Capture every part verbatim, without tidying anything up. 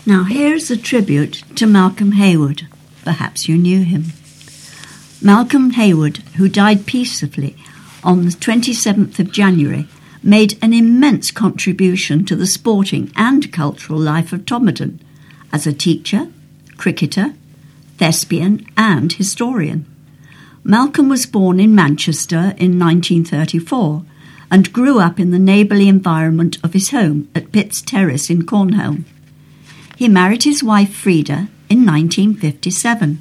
Now here's a tribute to Malcolm Hayward. Perhaps you knew him. Malcolm Hayward, who died peacefully on the twenty-seventh of January, made an immense contribution to the sporting and cultural life of Todmorden as a teacher, cricketer, thespian and historian. Malcolm was born in Manchester in nineteen thirty-four and grew up in the neighbourly environment of his home at Pitt's Terrace in Cornholme. He married his wife Frida in nineteen fifty-seven.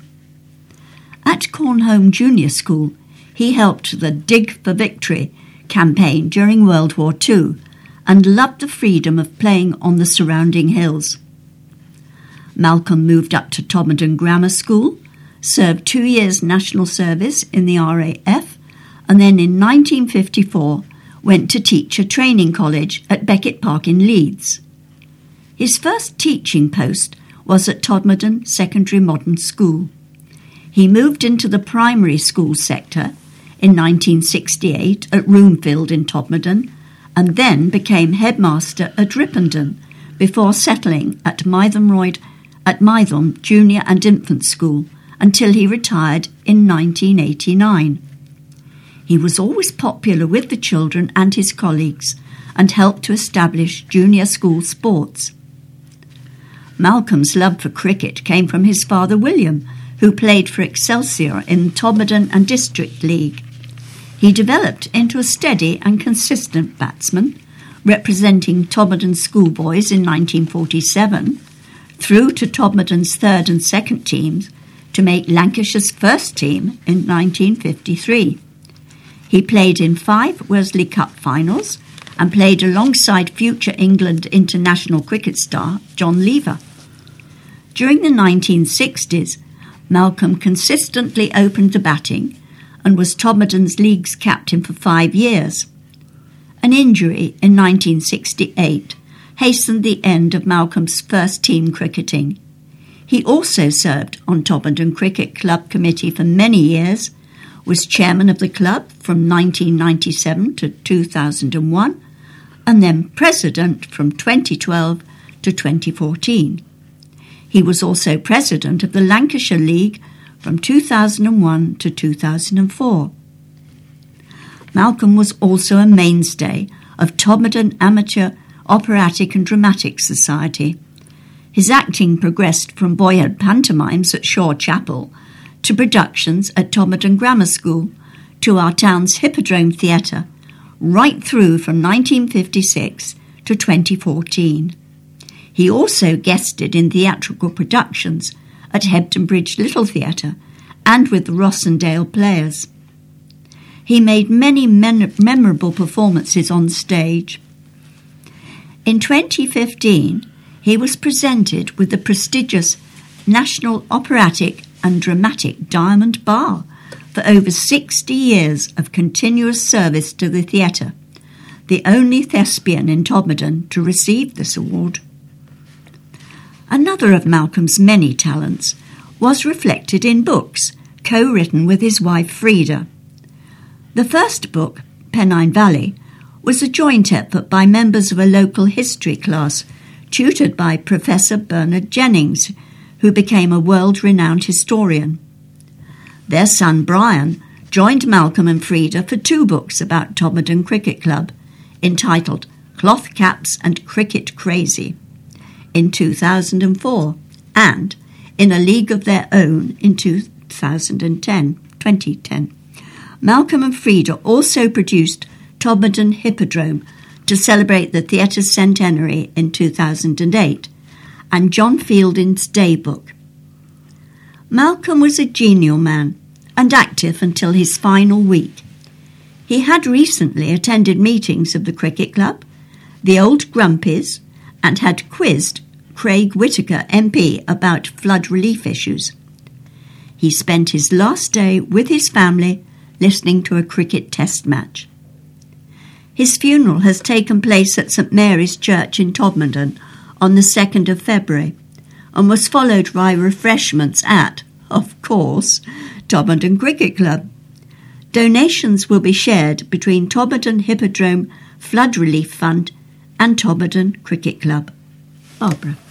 At Cornholme Junior School, he helped the Dig for Victory campaign during World War Two and loved the freedom of playing on the surrounding hills. Malcolm moved up to Todmorden Grammar School, served two years national service in the R A F, and then in nineteen fifty-four went to Teacher Training College at Beckett Park in Leeds. His first teaching post was at Todmorden Secondary Modern School. He moved into the primary school sector in nineteen sixty-eight at Roomfield in Todmorden and then became headmaster at Ripponden before settling at Mytholmroyd at Mytholm Junior and Infant School until he retired in nineteen eighty-nine. He was always popular with the children and his colleagues and helped to establish junior school sports. Malcolm's love for cricket came from his father William, who played for Excelsior in Todmorden and District League. He developed into a steady and consistent batsman, representing Todmorden schoolboys in nineteen forty-seven, through to Todmorden's third and second teams to make Lancashire's first team in nineteen fifty-three. He played in five Worsley Cup finals and played alongside future England international cricket star John Lever. During the nineteen sixties, Malcolm consistently opened the batting and was Todmorden's league's captain for five years. An injury in nineteen sixty-eight hastened the end of Malcolm's first team cricketing. He also served on Todmorden Cricket Club committee for many years, was chairman of the club from nineteen ninety-seven to two thousand one, and then president from twenty twelve to twenty fourteen. He was also president of the Lancashire League from two thousand one to two thousand four. Malcolm was also a mainstay of Todmorden Amateur Operatic and Dramatic Society. His acting progressed from boyhood pantomimes at Shaw Chapel to productions at Todmorden Grammar School to our town's Hippodrome Theatre, right through from nineteen fifty-six to twenty fourteen. He also guested in theatrical productions at Hebden Bridge Little Theatre and with the Rossendale Players. He made many men- memorable performances on stage. In twenty fifteen, he was presented with the prestigious National Operatic and Dramatic Diamond Bar for over sixty years of continuous service to the theatre, the only thespian in Todmorden to receive this award. Another of Malcolm's many talents was reflected in books co-written with his wife Frida. The first book, Pennine Valley, was a joint effort by members of a local history class tutored by Professor Bernard Jennings, who became a world-renowned historian. Their son Brian joined Malcolm and Frida for two books about Todmorden Cricket Club, entitled Cloth Caps and Cricket Crazy, in two thousand four, and In a League of Their Own in two thousand ten, twenty ten. Malcolm and Frida also produced Todmorden Hippodrome to celebrate the theatre's centenary in two thousand eight, and John Fielding's Daybook. Malcolm was a genial man and active until his final week. He had recently attended meetings of the Cricket Club, the Old Grumpies, and had quizzed Craig Whittaker M P about flood relief issues. He spent his last day with his family listening to a cricket test match. His funeral has taken place at St Mary's Church in Todmorden on the second of February and was followed by refreshments at, of course, Todmorden Cricket Club. Donations will be shared between Todmorden Hippodrome Flood Relief Fund and Todmorden Cricket Club. Barbara.